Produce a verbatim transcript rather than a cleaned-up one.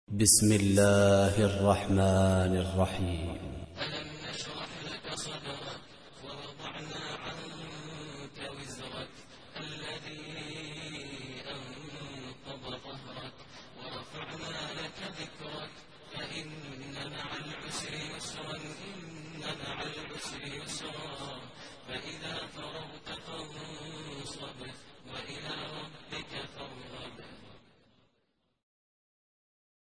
بسم الله الرحمن الرحيم. ألم نشرح لك صدرك ووضعنا عنك وزرك الذي أنقض ظهرك ورفعنا لك ذكرك فإن مع العسر يسرا إن مع العسر يسرا فإذا